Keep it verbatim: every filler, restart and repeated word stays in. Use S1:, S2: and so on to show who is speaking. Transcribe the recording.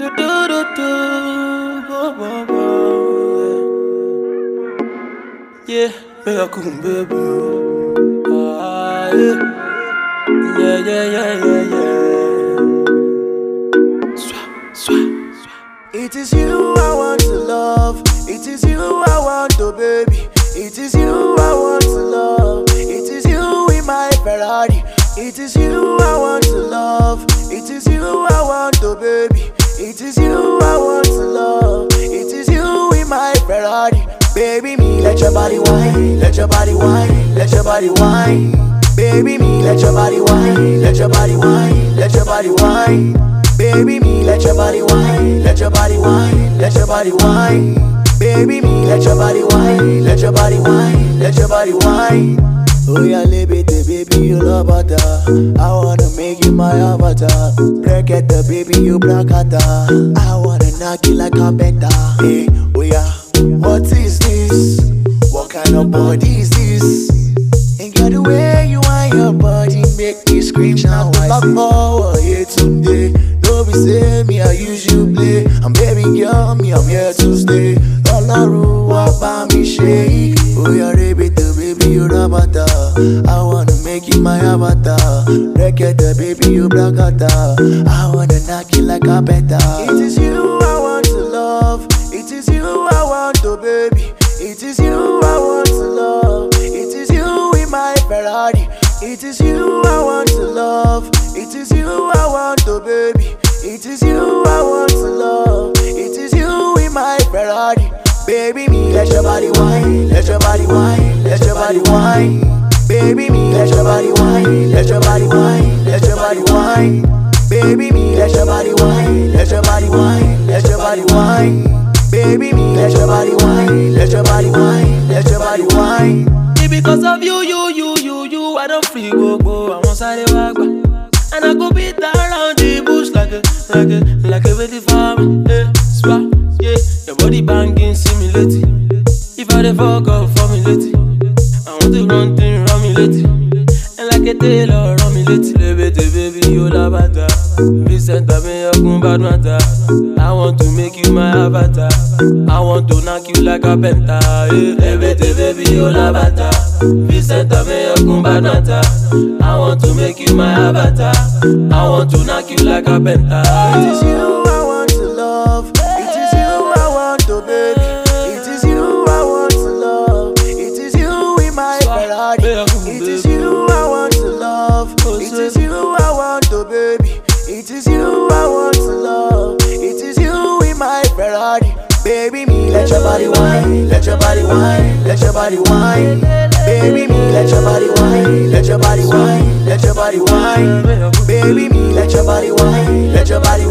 S1: do do do do. Whoa, whoa, whoa. Yeah, me a cool baby. Ah, yeah, yeah, yeah, yeah, yeah, yeah. Swap, swap, swap.
S2: It is you I want to love. It is you I want to baby. It is you I want to love. It is you in my Ferrari. It is you I want to love. It is you I want to baby. It is you I want to love. It is you in my Ferrari. Baby me, let your body whine. Let your body whine. Let your body whine. Baby me, let your body whine. Let your body whine. Let your body whine. Baby me, let your body whine. Let your body whine. Let your body whine. Baby me, let your body whine. Let your body whine. Let your body whine. Oh yeah, liberty, baby, you love butter. I wanna make you my avatar. Break it, the baby, you black at I wanna knock you like a bender. Hey, oh yeah, what is this? What kind of body is this? And get the way you want your body, make me scream. Now I love more, yeah, today. Don't be say me, I use you play. I'm baby girl, me, I'm here to stay. All I rule, what about me shake? Oh yeah, baby, the baby, you the butter. I wanna make you my avatar. Break it, the baby, you black at I wanna knock you like a better. It is you I want to love. It is you I want to baby. It is you I want to love. It is you in my Ferrari. It is you I want to love. It is you I want to baby. It is you I want to love. It is you in my Ferrari. Baby me, let your body whine. Let your body whine. Let your body whine. Baby me, let your body whine. Let your body whine. Let your body whine. Baby me, let your body whine. Let your body whine. Let your body whine. Baby me, let your body whine. Let your body whine. Let your body whine.
S1: Because of you, you, you, you, you, I don't free go go. I want side walk back, and I go beat around the bush like a, like a, like a ready farm. Yeah, swap, yeah, your body banging, simulating. If I dey fuck up for me lately, I want to run thing, run me lately, and like a tailor, run me lately. Baby, baby, you la bata, Vincent, I me your gun bad matter. I want to make you my avatar. I want to knock you like a penta. Yeah, baby, baby, you la bata. Vincent, I me your gun bad matter. I want to make you my avatar. I want to knock you like a penta.
S2: It is you I want to love. It is you I want to baby. It is you I want to love. It is you in my Ferrari. It is you I want to love. It is you I want to baby. It is you I want to love. It is you in my Ferrari. Baby me, let your body whine. Let your body whine. Let your body whine. Baby me, let your body whine. Let your body whine. Let your body whine. Baby me, let your body whine. Let your body